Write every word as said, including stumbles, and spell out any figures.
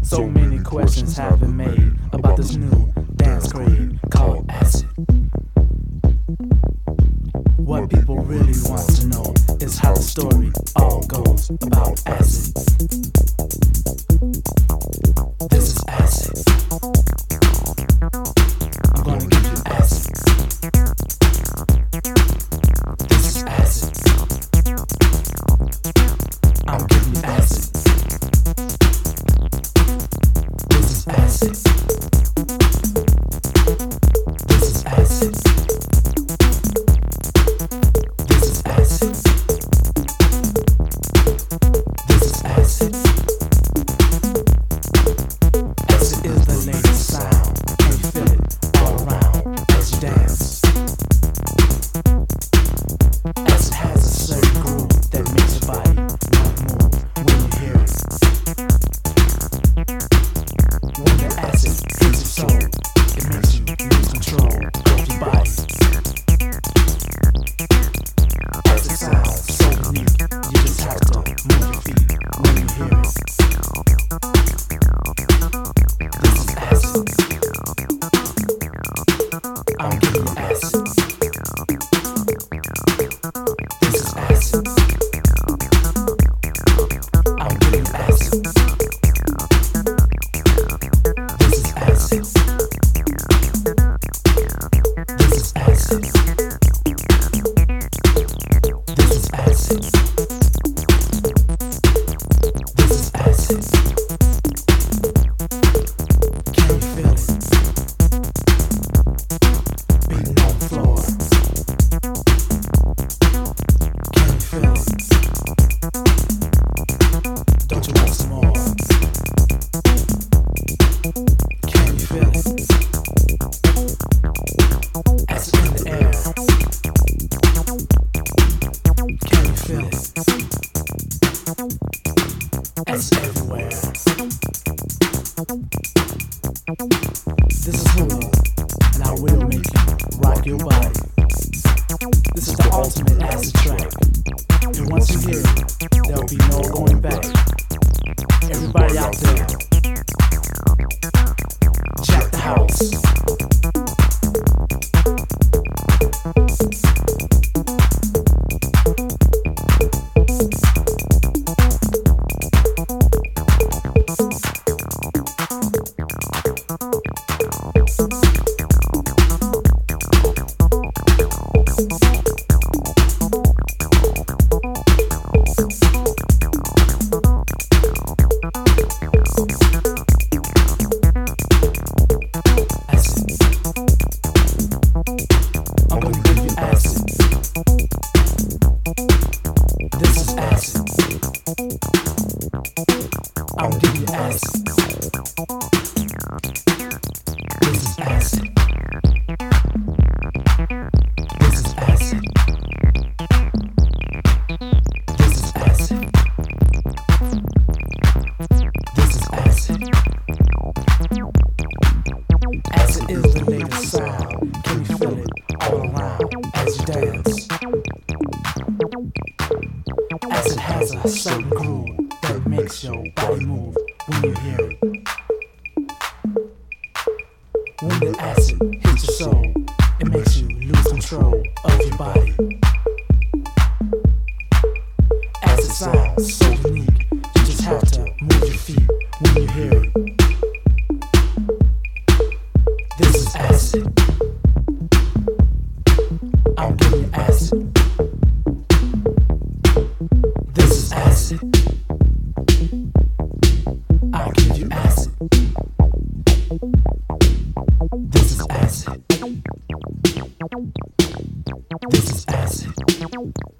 So many questions have been made about this new dance craze called acid. What people really want to know is how the story all goes about acid. This is acid. I'm gonna give you acid. This is acid. I'm giving you acid. This is acid. This is acid. This is acid. This is acid. Acid is the latest sound, and you feel it all around as you dance. Acid has a certain groove that makes your body want to move when you hear it. When the acid hits your soul, it makes you lose control of your body. Acid sounds so unique, you just have to move your feet when you hear it. This is acid. I'm giving you acid. This is acid. I'm giving you acid. This is acid. This is acid. This is acid. This is acid. Can you feel it? Beating on the floor. Can you feel it? Don't you want some more? Can you feel it? Acid in the air. Can you feel it? Acid everywhere. This is Hula, and I will make you rock your body. This is the ultimate acid track. And once you hear it, there'll be no going back. Everybody out there, jack the house. I'm gonna give you acid. This is acid. I'm giving you acid. This is acid. This is acid. This is acid. This is acid. Acid is the latest sound. Can you feel it all around as you dance? Acid has a certain groove that makes your body move when you hear it. When the acid hits your soul, it makes you lose control of your body. Acid sounds so unique, you just have to move your feet when you hear it. This is acid. I'm giving you acid. This is acid. I'll give you acid. This is acid. This is acid.